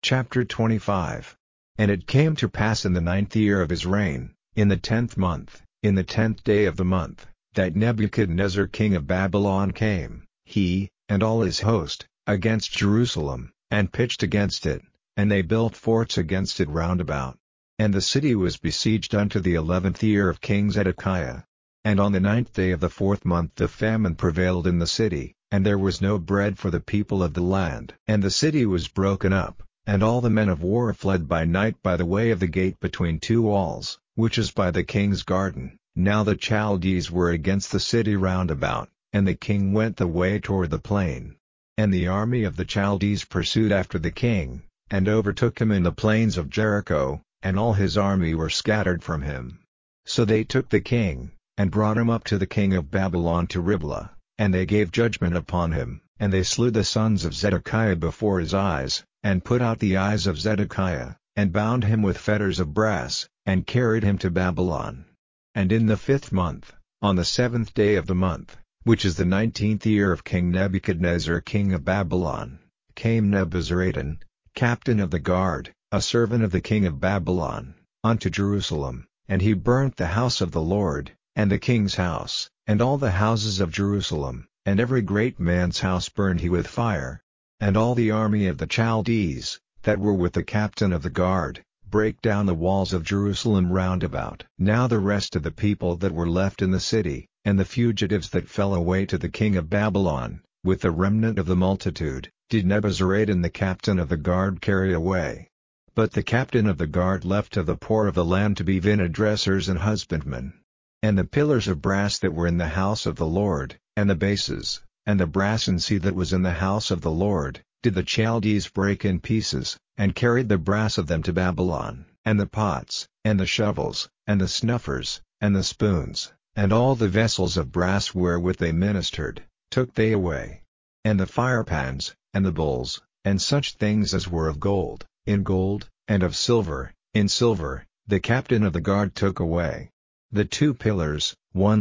Chapter 25. And it came to pass in the 9th year of his reign, in the 10th month, in the 10th day of the month, that Nebuchadnezzar king of Babylon came, he, and all his host, against Jerusalem, and pitched against it, and they built forts against it round about. And the city was besieged unto the 11th year of King Zedekiah. And on the 9th day of the 4th month the famine prevailed in the city, and there was no bread for the people of the land. And the city was broken up, and all the men of war fled by night by the way of the gate between two walls, which is by the king's garden. Now the Chaldees were against the city round about, and the king went the way toward the plain. And the army of the Chaldees pursued after the king, and overtook him in the plains of Jericho, and all his army were scattered from him. So they took the king, and brought him up to the king of Babylon to Riblah, and they gave judgment upon him, and they slew the sons of Zedekiah before his eyes, and put out the eyes of Zedekiah, and bound him with fetters of brass, and carried him to Babylon. And in the 5th month, on the 7th day of the month, which is the 19th year of King Nebuchadnezzar king of Babylon, came Nebuzaradan, captain of the guard, a servant of the king of Babylon, unto Jerusalem, and he burnt the house of the Lord, and the king's house, and all the houses of Jerusalem, and every great man's house burned he with fire. And all the army of the Chaldees, that were with the captain of the guard, brake down the walls of Jerusalem round about. Now the rest of the people that were left in the city, and the fugitives that fell away to the king of Babylon, with the remnant of the multitude, did Nebuzaradan the captain of the guard carry away. But the captain of the guard left to the poor of the land to be vineyard dressers and husbandmen. And the pillars of brass that were in the house of the Lord, and the bases, and the brass-and-sea that was in the house of the Lord, did the Chaldees break in pieces, and carried the brass of them to Babylon. And the pots, and the shovels, and the snuffers, and the spoons, and all the vessels of brass wherewith they ministered, took they away. And the firepans, and the bowls, and such things as were of gold, in gold, and of silver, in silver, the captain of the guard took away. The 2 pillars,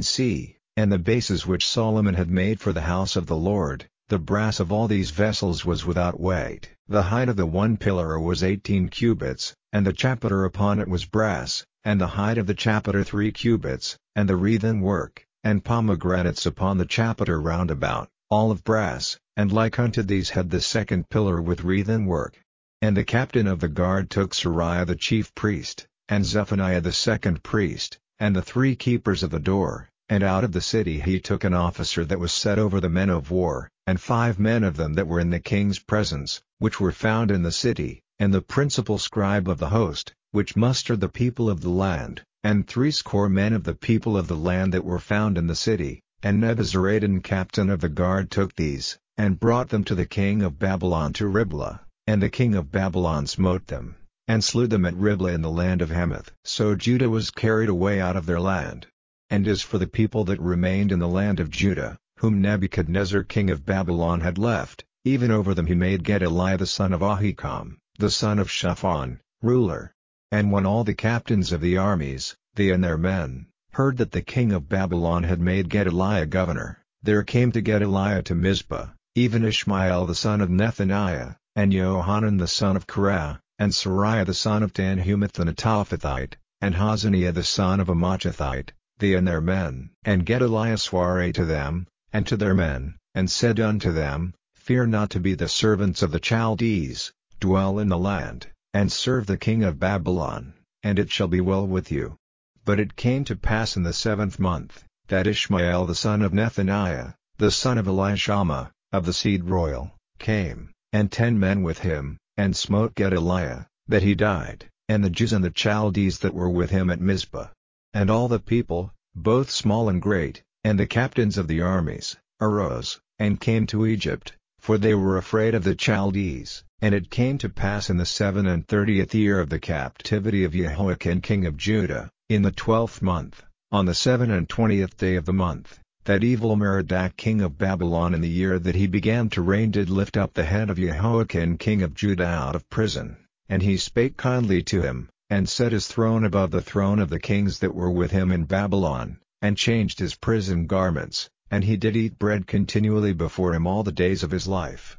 1 and the bases which Solomon had made for the house of the Lord, the brass of all these vessels was without weight. The height of the 1 pillar was 18 cubits, and the chapiter upon it was brass, and the height of the chapiter 3 cubits, and the wreathen work, and pomegranates upon the chapiter round about, all of brass, and like unto these had the 2nd pillar with wreathen work. And the captain of the guard took Sariah the chief priest, and Zephaniah the 2nd priest, and the 3 keepers of the door, and out of the city he took an officer that was set over the men of war, and 5 men of them that were in the king's presence, which were found in the city, and the principal scribe of the host, which mustered the people of the land, and 60 men of the people of the land that were found in the city. And Nebuzaradan captain of the guard took these, and brought them to the king of Babylon to Riblah, and the king of Babylon smote them, and slew them at Riblah in the land of Hamath. So Judah was carried away out of their land. And as for the people that remained in the land of Judah, whom Nebuchadnezzar king of Babylon had left, even over them he made Gedaliah the son of Ahikam, the son of Shaphan, ruler. And when all the captains of the armies, they and their men, heard that the king of Babylon had made Gedaliah governor, there came to Gedaliah to Mizpah, even Ishmael the son of Nethaniah, and Johanan the son of Kareah, and Sariah the son of Tanhumeth the Netophathite, and Hazaniah the son of Amachathite, they and their men. And Gedaliah sware to them, and to their men, and said unto them, Fear not to be the servants of the Chaldees, dwell in the land, and serve the king of Babylon, and it shall be well with you. But it came to pass in the 7th month, that Ishmael the son of Nethaniah, the son of Elishama, of the seed royal, came, and 10 men with him, and smote Gedaliah, that he died, and the Jews and the Chaldees that were with him at Mizpah. And all the people, both small and great, and the captains of the armies, arose, and came to Egypt, for they were afraid of the Chaldees. And it came to pass in the 37th year of the captivity of Jehoiakim king of Judah, in the 12th month, on the 27th day of the month, that Evil-Merodach king of Babylon in the year that he began to reign did lift up the head of Jehoiakim king of Judah out of prison, and he spake kindly to him, and set his throne above the throne of the kings that were with him in Babylon, and changed his prison garments, and he did eat bread continually before him all the days of his life.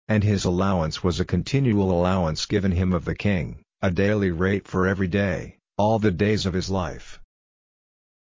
And his allowance was a continual allowance given him of the king, a daily rate for every day, all the days of his life.